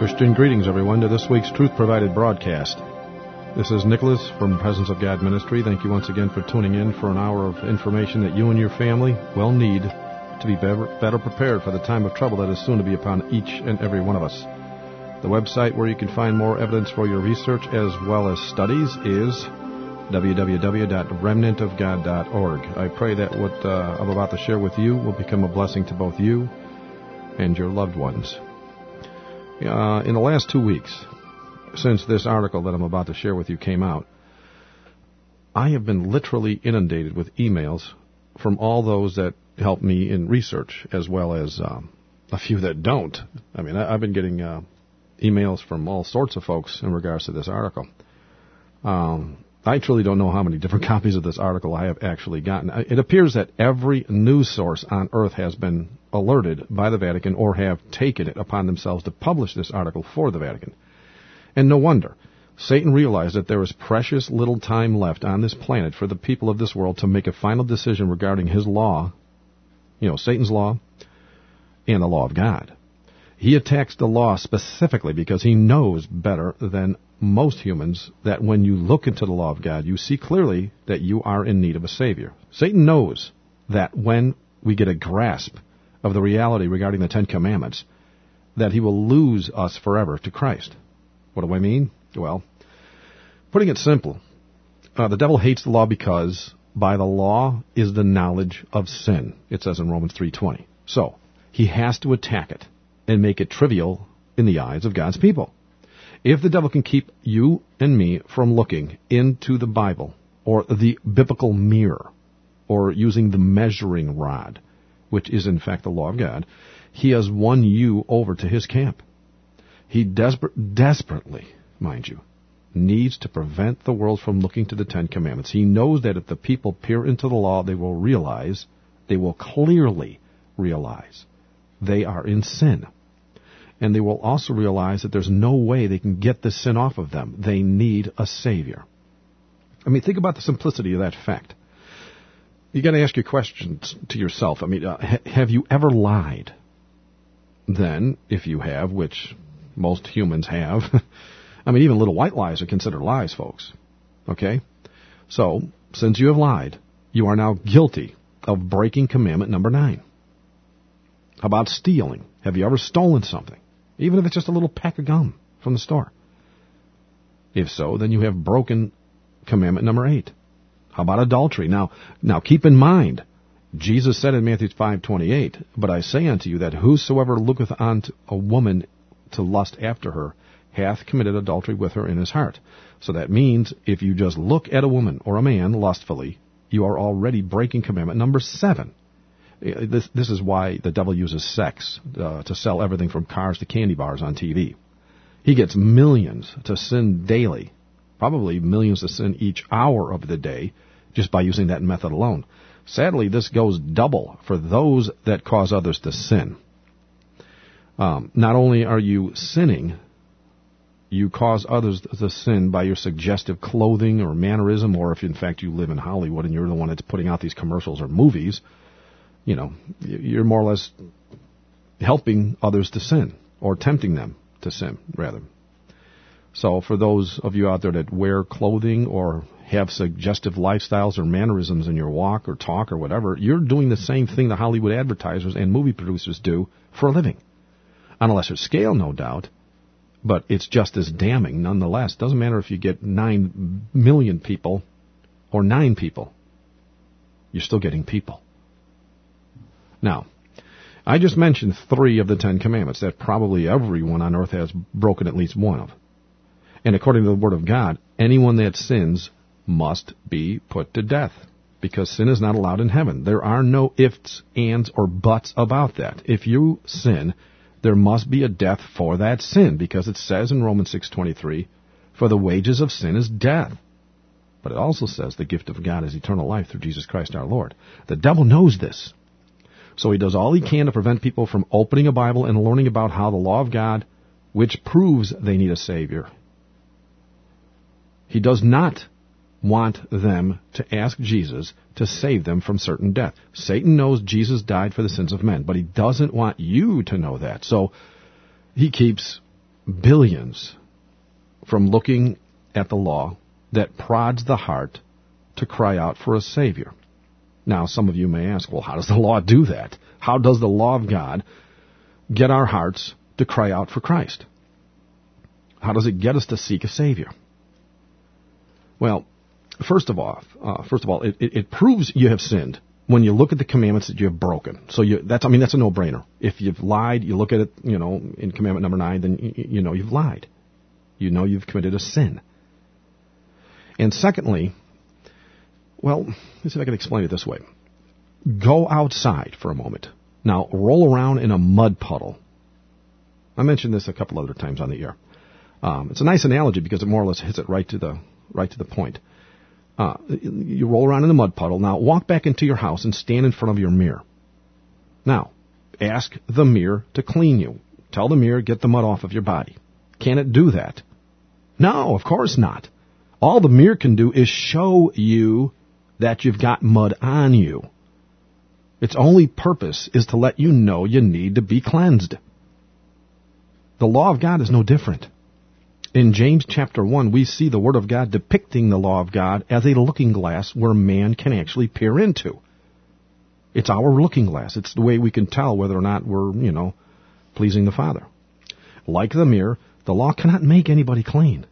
Christian greetings, everyone, to this week's Truth Provided broadcast. This is Nicholas from Presence of God Ministry. Thank you once again for tuning in for an hour of information that you and your family will need to be better prepared for the time of trouble that is soon to be upon each and every one of us. The website where you can find more evidence for your research as well as studies is www.remnantofgod.org. I pray that what I'm about to share with you will become a blessing to both you and your loved ones. In the last 2 weeks, since this article that I'm about to share with you came out, I have been literally inundated with emails from all those that help me in research, as well as a few that don't. I mean, I've been getting emails from all sorts of folks in regards to this article. I truly don't know how many different copies of this article I have actually gotten. It appears that every news source on earth has been alerted by the Vatican or have taken it upon themselves to publish this article for the Vatican. And no wonder. Satan realized that there is precious little time left on this planet for the people of this world to make a final decision regarding his law, Satan's law, and the law of God. He attacks the law specifically because he knows better than most humans that when you look into the law of God, you see clearly that you are in need of a Savior. Satan knows that when we get a grasp of the reality regarding the Ten Commandments, that he will lose us forever to Christ. What do I mean? Well, putting it simple, the devil hates the law because by the law is the knowledge of sin, it says in Romans 3:20. So, he has to attack it and make it trivial in the eyes of God's people. If the devil can keep you and me from looking into the Bible or the biblical mirror or using the measuring rod, which is in fact the law of God, he has won you over to his camp. He desperately, mind you, needs to prevent the world from looking to the Ten Commandments. He knows that if the people peer into the law, they will clearly realize they are in sin. And they will also realize that there's no way they can get this sin off of them. They need a Savior. I mean, think about the simplicity of that fact. You got to ask your questions to yourself. I mean, have you ever lied? Then, if you have, which most humans have, I mean, even little white lies are considered lies, folks. Okay? So, since you have lied, you are now guilty of breaking commandment number 9. How about stealing? Have you ever stolen something? Even if it's just a little pack of gum from the store. If so, then you have broken commandment number 8. How about adultery? Now keep in mind, Jesus said in Matthew 5:28, "But I say unto you that whosoever looketh unto a woman to lust after her hath committed adultery with her in his heart." So that means if you just look at a woman or a man lustfully, you are already breaking commandment number 7. This is why the devil uses sex to sell everything from cars to candy bars on TV. He gets millions to sin daily, probably millions to sin each hour of the day, just by using that method alone. Sadly, this goes double for those that cause others to sin. Not only are you sinning, you cause others to sin by your suggestive clothing or mannerism, or if in fact you live in Hollywood and you're the one that's putting out these commercials or movies, you're more or less helping others to sin, or tempting them to sin, rather. So for those of you out there that wear clothing or have suggestive lifestyles or mannerisms in your walk or talk or whatever, you're doing the same thing the Hollywood advertisers and movie producers do for a living. On a lesser scale, no doubt, but it's just as damning nonetheless. Doesn't matter if you get 9 million people or 9 people. You're still getting people. Now, I just mentioned 3 of the 10 commandments that probably everyone on earth has broken at least one of. And according to the Word of God, anyone that sins must be put to death, because sin is not allowed in heaven. There are no ifs, ands, or buts about that. If you sin, there must be a death for that sin, because it says in Romans 6:23, "For the wages of sin is death." But it also says the gift of God is eternal life through Jesus Christ our Lord. The devil knows this. So he does all he can to prevent people from opening a Bible and learning about how the law of God, which proves they need a Savior. He does not want them to ask Jesus to save them from certain death. Satan knows Jesus died for the sins of men, but he doesn't want you to know that. So he keeps billions from looking at the law that prods the heart to cry out for a Savior. Now, some of you may ask, well, how does the law do that? How does the law of God get our hearts to cry out for Christ? How does it get us to seek a Savior? Well, first of all, it proves you have sinned when you look at the commandments that you have broken. So that's a no-brainer. If you've lied, you look at it, in commandment number 9, then you've lied. You know you've committed a sin. And secondly, well, let's see if I can explain it this way. Go outside for a moment. Now, roll around in a mud puddle. I mentioned this a couple other times on the air. It's a nice analogy because it more or less hits it right to the point. You roll around in a mud puddle. Now, walk back into your house and stand in front of your mirror. Now, ask the mirror to clean you. Tell the mirror, get the mud off of your body. Can it do that? No, of course not. All the mirror can do is show you that you've got mud on you. Its only purpose is to let you know you need to be cleansed. The law of God is no different. In James chapter 1, we see the Word of God depicting the law of God as a looking glass where man can actually peer into. It's our looking glass. It's the way we can tell whether or not we're, pleasing the Father. Like the mirror, the law cannot make anybody clean.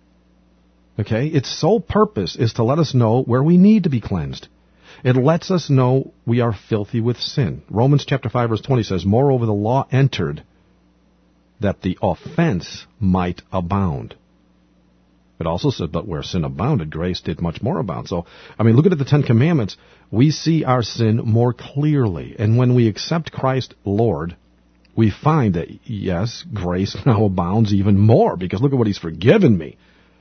Okay? Its sole purpose is to let us know where we need to be cleansed. It lets us know we are filthy with sin. Romans chapter 5 verse 20 says, "Moreover, the law entered that the offense might abound." It also said, "But where sin abounded, grace did much more abound." So, look at the Ten Commandments. We see our sin more clearly. And when we accept Christ Lord, we find that, yes, grace now abounds even more because look at what He's forgiven me.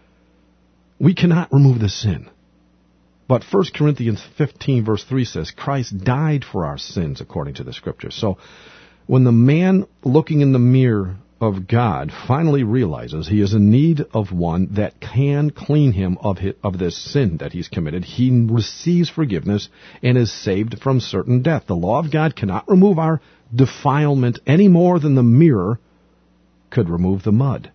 We cannot remove the sin. But 1 Corinthians 15 verse 3 says, Christ died for our sins according to the Scriptures. So when the man looking in the mirror of God finally realizes he is in need of one that can clean him of this sin that he's committed, he receives forgiveness and is saved from certain death. The law of God cannot remove our defilement any more than the mirror could remove the mud.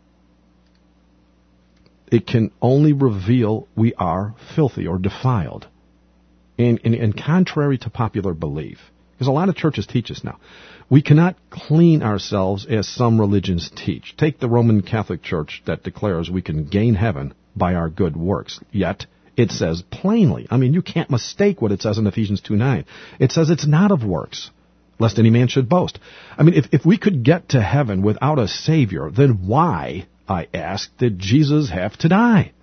It can only reveal we are filthy or defiled. And contrary to popular belief, because a lot of churches teach us now, we cannot clean ourselves as some religions teach. Take the Roman Catholic Church that declares we can gain heaven by our good works. Yet, it says plainly, you can't mistake what it says in Ephesians 2:9. It says it's not of works, lest any man should boast. If we could get to heaven without a Savior, then why, I ask, did Jesus have to die?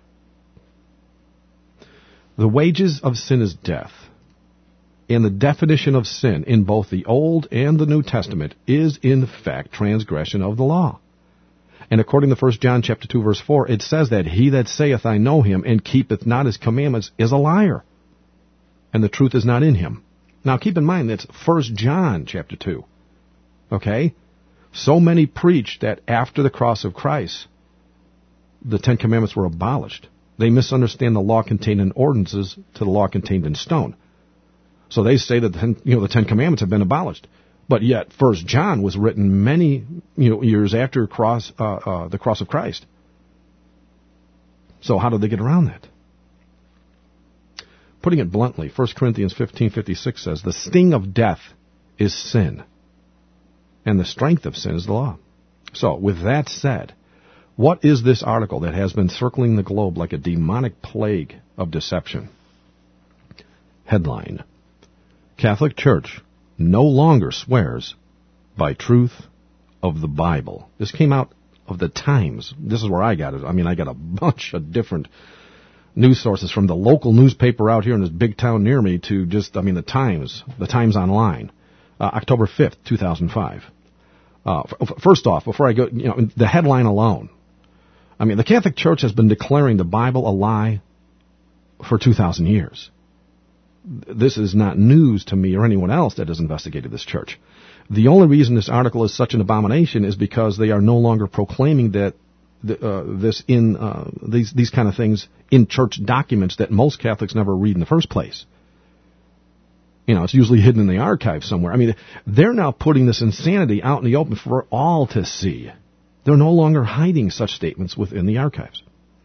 The wages of sin is death. And the definition of sin in both the Old and the New Testament is, in fact, transgression of the law. And according to 1 John chapter 2, verse 4, it says that he that saith, I know him, and keepeth not his commandments, is a liar, and the truth is not in him. Now, keep in mind, that's 1 John chapter 2. Okay? So many preach that after the cross of Christ, the Ten Commandments were abolished. They misunderstand the law contained in ordinances to the law contained in stone. So they say that the Ten Commandments have been abolished, but yet 1 John was written many years after the cross of Christ. So how did they get around that? Putting it bluntly, 1 Corinthians 15:56 says, "The sting of death is sin, and the strength of sin is the law." So, with that said, what is this article that has been circling the globe like a demonic plague of deception? Headline: Catholic Church no longer swears by truth of the Bible. This came out of the Times. This is where I got it. I got a bunch of different news sources, from the local newspaper out here in this big town near me to just, the Times Online, October 5th, 2005. First off, before I go, the headline alone. The Catholic Church has been declaring the Bible a lie for 2,000 years. This is not news to me or anyone else that has investigated this church. The only reason this article is such an abomination is because they are no longer proclaiming that these kind of things in church documents that most Catholics never read in the first place. It's usually hidden in the archive somewhere. They're now putting this insanity out in the open for all to see. They're no longer hiding such statements within the archives.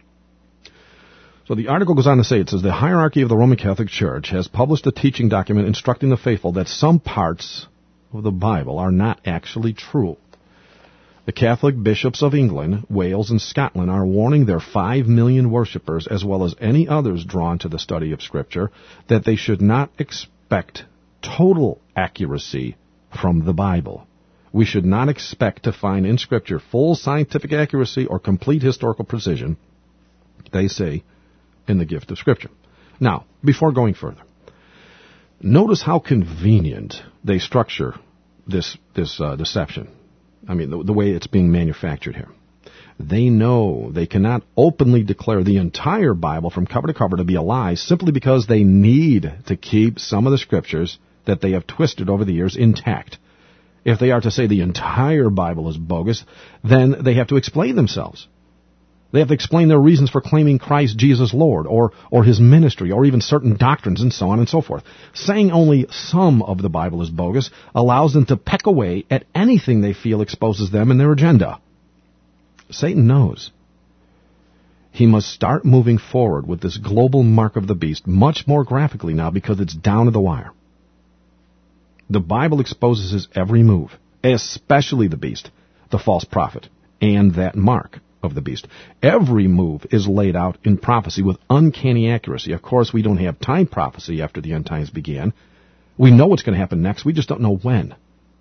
So the article goes on to say, it says, the hierarchy of the Roman Catholic Church has published a teaching document instructing the faithful that some parts of the Bible are not actually true. The Catholic bishops of England, Wales, and Scotland are warning their 5 million worshippers, as well as any others drawn to the study of Scripture, that they should not expect total accuracy from the Bible. We should not expect to find in Scripture full scientific accuracy or complete historical precision, they say, in the gift of Scripture. Now, before going further, notice how convenient they structure this deception. I mean, the way it's being manufactured here. They know they cannot openly declare the entire Bible from cover to cover to be a lie simply because they need to keep some of the Scriptures that they have twisted over the years intact. If they are to say the entire Bible is bogus, then they have to explain themselves. They have to explain their reasons for claiming Christ Jesus Lord, or his ministry, or even certain doctrines, and so on and so forth. Saying only some of the Bible is bogus allows them to peck away at anything they feel exposes them and their agenda. Satan knows he must start moving forward with this global mark of the beast much more graphically now because it's down to the wire. The Bible exposes his every move, especially the beast, the false prophet, and that mark of the beast. Every move is laid out in prophecy with uncanny accuracy. Of course, we don't have time prophecy after the end times began. We know what's going to happen next. We just don't know when.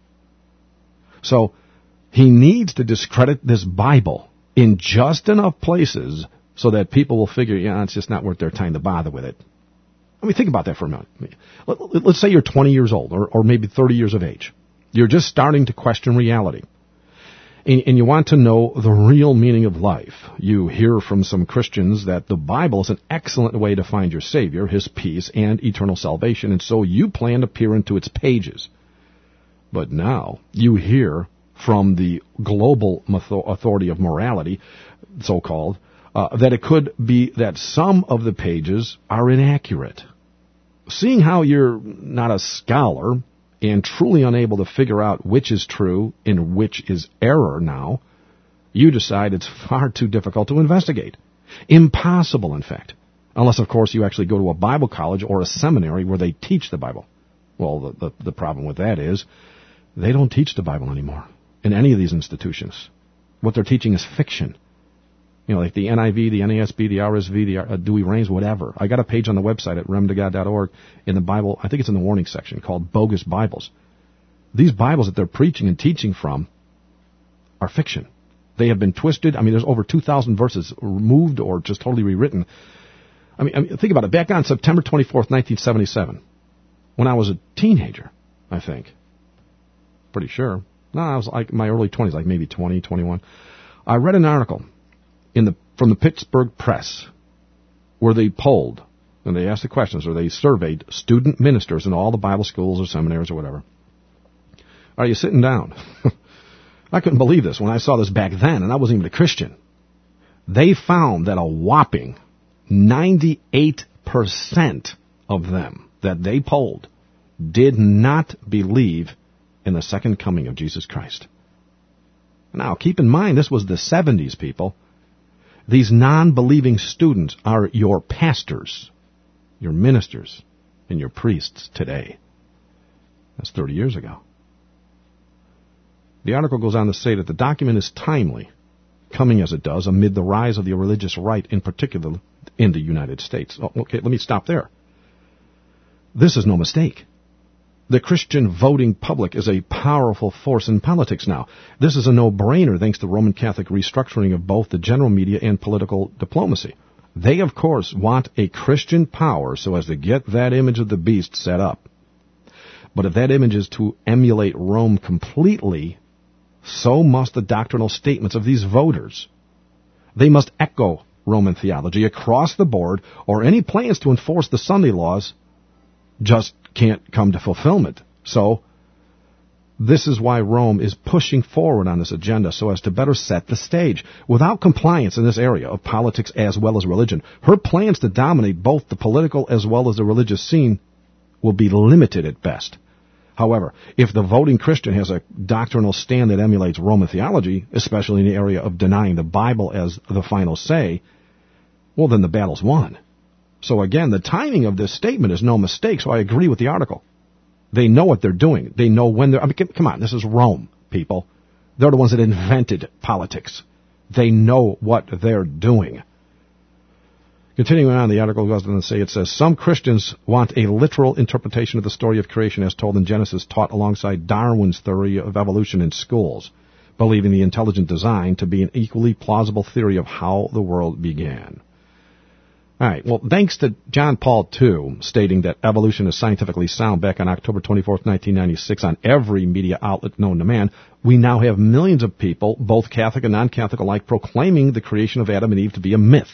So he needs to discredit this Bible in just enough places so that people will figure, it's just not worth their time to bother with it. I mean, think about that for a minute. Let's say you're 20 years old or maybe 30 years of age. You're just starting to question reality. And you want to know the real meaning of life. You hear from some Christians that the Bible is an excellent way to find your Savior, His peace, and eternal salvation, and so you plan to peer into its pages. But now you hear from the global authority of morality, so-called, that it could be that some of the pages are inaccurate. Seeing how you're not a scholar and truly unable to figure out which is true and which is error now, you decide it's far too difficult to investigate. Impossible, in fact. Unless, of course, you actually go to a Bible college or a seminary where they teach the Bible. Well, the problem with that is they don't teach the Bible anymore in any of these institutions. What they're teaching is fiction. Like the NIV, the NASB, the RSV, the Dewey Rains, whatever. I got a page on the website at remtogod.org in the Bible, I think it's in the warning section, called Bogus Bibles. These Bibles that they're preaching and teaching from are fiction. They have been twisted. I mean, there's over 2,000 verses removed or just totally rewritten. I mean, think about it. Back on September 24th, 1977, when I was a teenager, I think. Pretty sure. No, I was like in my early 20s, like maybe 20, 21. I read an article from the Pittsburgh Press, where they polled, and they asked the questions, or they surveyed student ministers in all the Bible schools or seminaries or whatever. Are you sitting down? I couldn't believe this when I saw this back then, and I wasn't even a Christian. They found that a whopping 98% of them that they polled did not believe in the second coming of Jesus Christ. Now, keep in mind, this was the 70s, people. These non-believing students are your pastors, your ministers, and your priests today. That's 30 years ago. The article goes on to say that the document is timely, coming as it does amid the rise of the religious right, in particular in the United States. Oh, okay, let me stop there. This is no mistake. The Christian voting public is a powerful force in politics now. This is a no-brainer thanks to Roman Catholic restructuring of both the general media and political diplomacy. They, of course, want a Christian power so as to get that image of the beast set up. But if that image is to emulate Rome completely, so must the doctrinal statements of these voters. They must echo Roman theology across the board, or any plans to enforce the Sunday laws just can't come to fulfillment. So, this is why Rome is pushing forward on this agenda so as to better set the stage. Without compliance in this area of politics as well as religion, her plans to dominate both the political as well as the religious scene will be limited at best. However, if the voting Christian has a doctrinal stand that emulates Roman theology, especially in the area of denying the Bible as the final say, well, then the battle's won. So again, the timing of this statement is no mistake, so I agree with the article. They know what they're doing. They know when they're... I mean, come on, this is Rome, people. They're the ones that invented politics. They know what they're doing. Continuing on, the article goes on to say, it says, some Christians want a literal interpretation of the story of creation as told in Genesis, taught alongside Darwin's theory of evolution in schools, believing the intelligent design to be an equally plausible theory of how the world began. All right, well, thanks to John Paul II stating that evolution is scientifically sound back on October 24th, 1996 on every media outlet known to man, we now have millions of people, both Catholic and non-Catholic alike, proclaiming the creation of Adam and Eve to be a myth.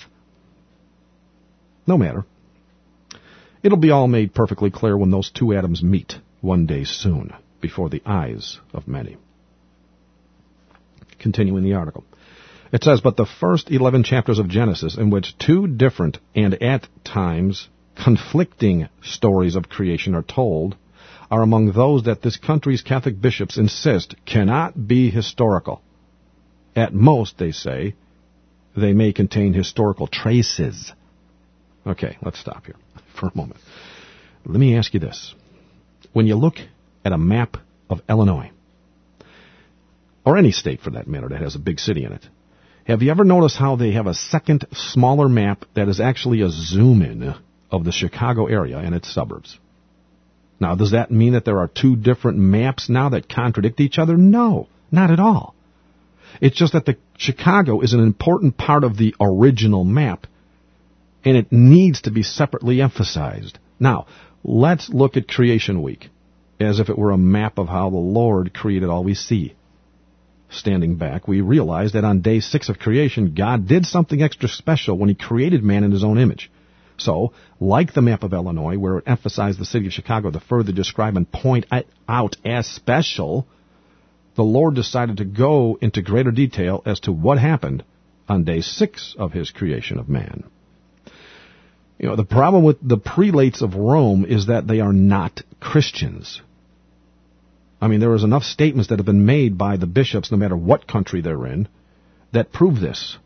No matter. It'll be all made perfectly clear when those two atoms meet one day soon, before the eyes of many. Continuing the article. It says, but the first 11 chapters of Genesis, in which two different and at times conflicting stories of creation are told, are among those that this country's Catholic bishops insist cannot be historical. At most, they say, they may contain historical traces. Okay, let's stop here for a moment. Let me ask you this. When you look at a map of Illinois, or any state for that matter that has a big city in it, have you ever noticed how they have a second, smaller map that is actually a zoom-in of the Chicago area and its suburbs? Now, does that mean that there are two different maps now that contradict each other? No, not at all. It's just that the Chicago is an important part of the original map, and it needs to be separately emphasized. Now, let's look at Creation Week as if it were a map of how the Lord created all we see. Standing back, we realize that on day 6 of creation, God did something extra special when he created man in his own image. So, like the map of Illinois, where it emphasized the city of Chicago to further describe and point it out as special, the Lord decided to go into greater detail as to what happened on day 6 of his creation of man. You know, the problem with the prelates of Rome is that they are not Christians. I mean, there is enough statements that have been made by the bishops, no matter what country they're in, that prove this.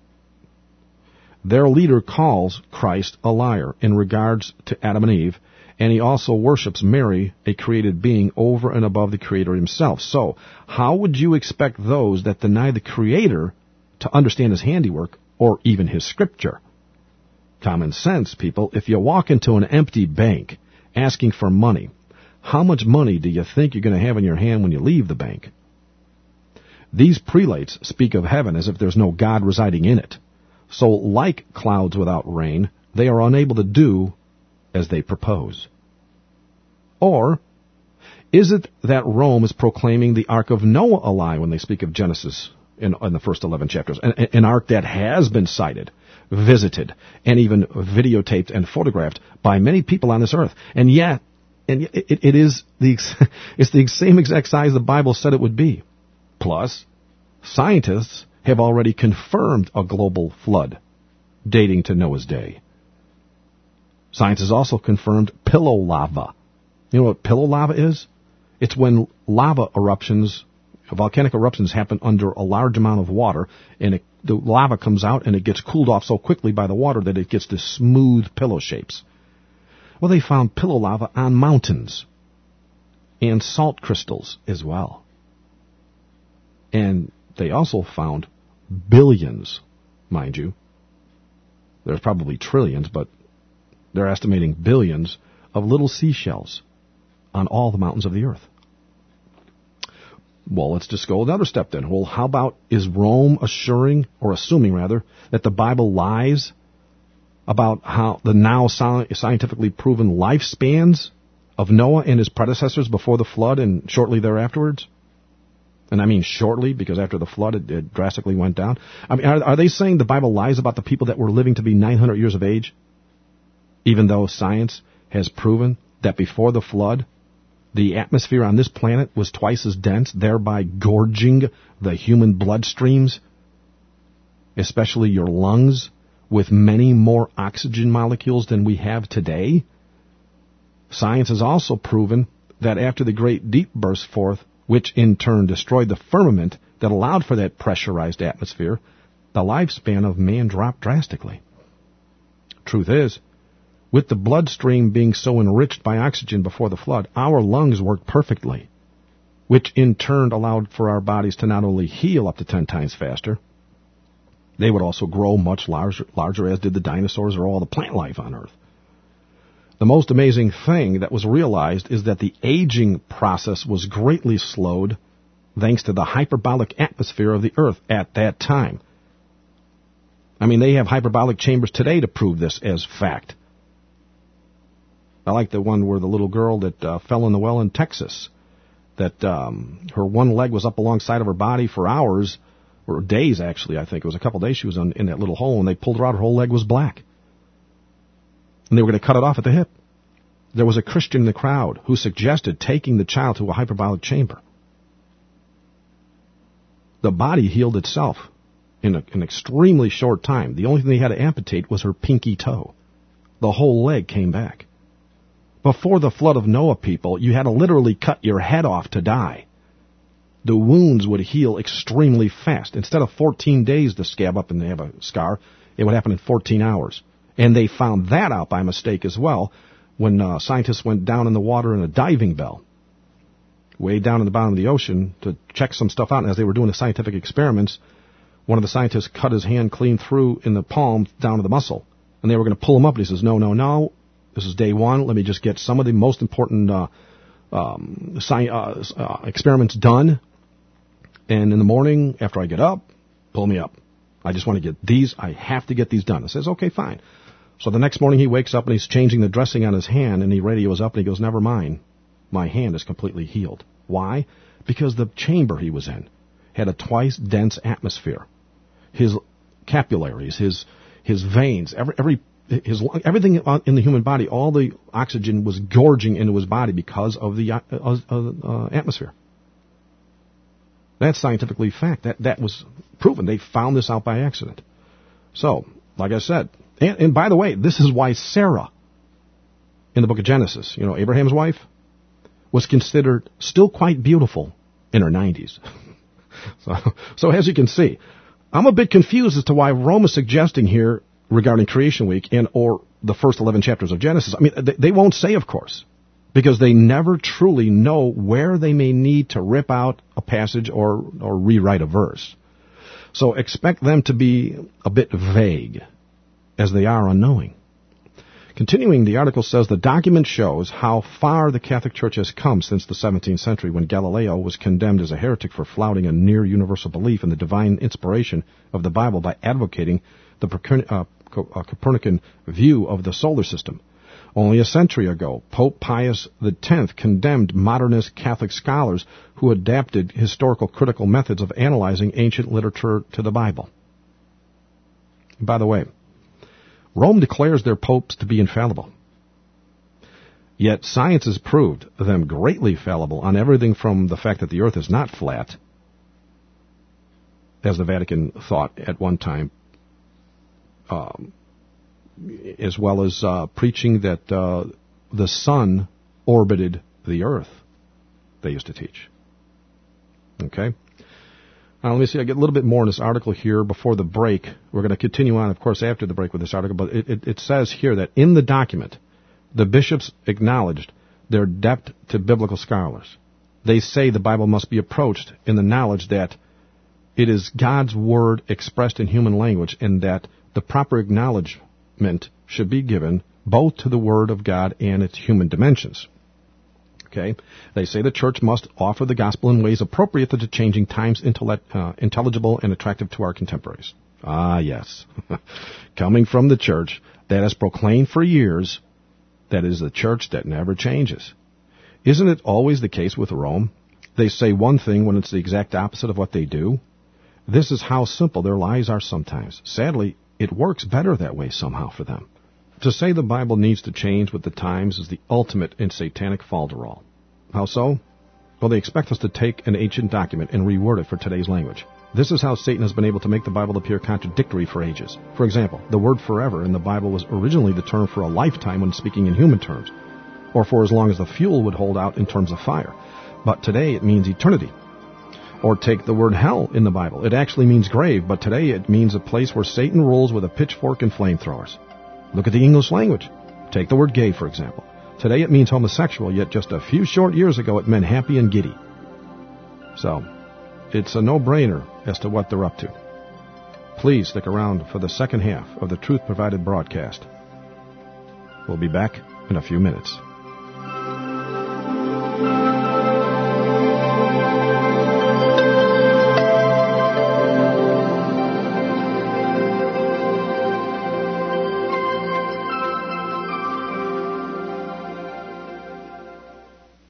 Their leader calls Christ a liar in regards to Adam and Eve, and he also worships Mary, a created being, over and above the Creator himself. So, how would you expect those that deny the Creator to understand his handiwork, or even his scripture? Common sense, people. If you walk into an empty bank asking for money, how much money do you think you're going to have in your hand when you leave the bank? These prelates speak of heaven as if there's no God residing in it. So, like clouds without rain, they are unable to do as they propose. Or, is it that Rome is proclaiming the Ark of Noah a lie when they speak of Genesis in the first 11 chapters? An ark that has been sighted, visited, and even videotaped and photographed by many people on this earth. And yet, it is it's the same exact size the Bible said it would be. Plus, scientists have already confirmed a global flood dating to Noah's day. Science has also confirmed pillow lava. You know what pillow lava is? It's when lava eruptions, volcanic eruptions happen under a large amount of water, and the lava comes out and it gets cooled off so quickly by the water that it gets this smooth pillow shapes. Well, they found pillow lava on mountains and salt crystals as well. And they also found billions, mind you. There's probably trillions, but they're estimating billions of little seashells on all the mountains of the earth. Well, let's just go another step then. Well, how about, is Rome assuming that the Bible lies about how the now scientifically proven lifespans of Noah and his predecessors before the flood and shortly thereafterwards? And I mean shortly, because after the flood it drastically went down. I mean, are they saying the Bible lies about the people that were living to be 900 years of age? Even though science has proven that before the flood, the atmosphere on this planet was twice as dense, thereby gorging the human bloodstreams, especially your lungs, with many more oxygen molecules than we have today. Science has also proven that after the great deep burst forth, which in turn destroyed the firmament that allowed for that pressurized atmosphere, the lifespan of man dropped drastically. Truth is, with the bloodstream being so enriched by oxygen before the flood, our lungs worked perfectly, which in turn allowed for our bodies to not only heal up to 10 times faster, they would also grow much larger, as did the dinosaurs or all the plant life on Earth. The most amazing thing that was realized is that the aging process was greatly slowed thanks to the hyperbolic atmosphere of the Earth at that time. I mean, they have hyperbolic chambers today to prove this as fact. I like the one where the little girl that fell in the well in Texas, that her one leg was up alongside of her body for hours, or days actually, I think. It was a couple days she was in that little hole, and they pulled her out, her whole leg was black. And they were going to cut it off at the hip. There was a Christian in the crowd who suggested taking the child to a hyperbolic chamber. The body healed itself in an extremely short time. The only thing they had to amputate was her pinky toe. The whole leg came back. Before the flood of Noah, people, you had to literally cut your head off to die. The wounds would heal extremely fast. Instead of 14 days to scab up and have a scar, it would happen in 14 hours. And they found that out by mistake as well when scientists went down in the water in a diving bell, way down in the bottom of the ocean, to check some stuff out. And as they were doing the scientific experiments, one of the scientists cut his hand clean through in the palm down to the muscle. And they were going to pull him up, and he says, no, this is day one. Let me just get some of the most important experiments done. And in the morning, after I get up, pull me up. I just want to get these. I have to get these done. I says, okay, fine. So the next morning he wakes up and he's changing the dressing on his hand, and he radios up and he goes, never mind. My hand is completely healed. Why? Because the chamber he was in had a twice dense atmosphere. His capillaries, his veins, everything in the human body, all the oxygen was gorging into his body because of the atmosphere. That's scientifically fact. That was proven. They found this out by accident. So, like I said, and by the way, this is why Sarah, in the book of Genesis, Abraham's wife, was considered still quite beautiful in her 90s. So as you can see, I'm a bit confused as to why Rome is suggesting here regarding Creation Week or the first 11 chapters of Genesis. I mean, they won't say, of course, because they never truly know where they may need to rip out a passage or rewrite a verse. So expect them to be a bit vague, as they are unknowing. Continuing, the article says the document shows how far the Catholic Church has come since the 17th century, when Galileo was condemned as a heretic for flouting a near-universal belief in the divine inspiration of the Bible by advocating the Copernican view of the solar system. Only a century ago, Pope Pius X condemned modernist Catholic scholars who adapted historical critical methods of analyzing ancient literature to the Bible. By the way, Rome declares their popes to be infallible. Yet science has proved them greatly fallible on everything from the fact that the earth is not flat, as the Vatican thought at one time, as well as preaching that the sun orbited the earth, they used to teach. Okay? Now, let me see. I get a little bit more in this article here before the break. We're going to continue on, of course, after the break with this article, but it says here that in the document, the bishops acknowledged their debt to biblical scholars. They say the Bible must be approached in the knowledge that it is God's word expressed in human language, and that the proper acknowledgement should be given both to the word of God and its human dimensions. Okay? They say the church must offer the gospel in ways appropriate to the changing times, intelligible and attractive to our contemporaries. Ah, yes. Coming from the church that has proclaimed for years that it is the church that never changes. Isn't it always the case with Rome? They say one thing when it's the exact opposite of what they do. This is how simple their lies are sometimes. Sadly, it works better that way somehow for them. To say the Bible needs to change with the times is the ultimate in satanic falderall. How so? Well, they expect us to take an ancient document and reword it for today's language. This is how Satan has been able to make the Bible appear contradictory for ages. For example, the word forever in the Bible was originally the term for a lifetime when speaking in human terms. or for as long as the fuel would hold out in terms of fire. But today it means eternity. Or take the word hell in the Bible. It actually means grave, but today it means a place where Satan rules with a pitchfork and flamethrowers. Look at the English language. Take the word gay, for example. Today it means homosexual, yet just a few short years ago it meant happy and giddy. So, it's a no-brainer as to what they're up to. Please stick around for the second half of the Truth Provided broadcast. We'll be back in a few minutes.